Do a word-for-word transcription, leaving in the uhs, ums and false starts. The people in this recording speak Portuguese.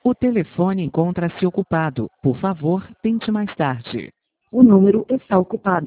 O telefone encontra-se ocupado. Por favor, tente mais tarde. O número está ocupado.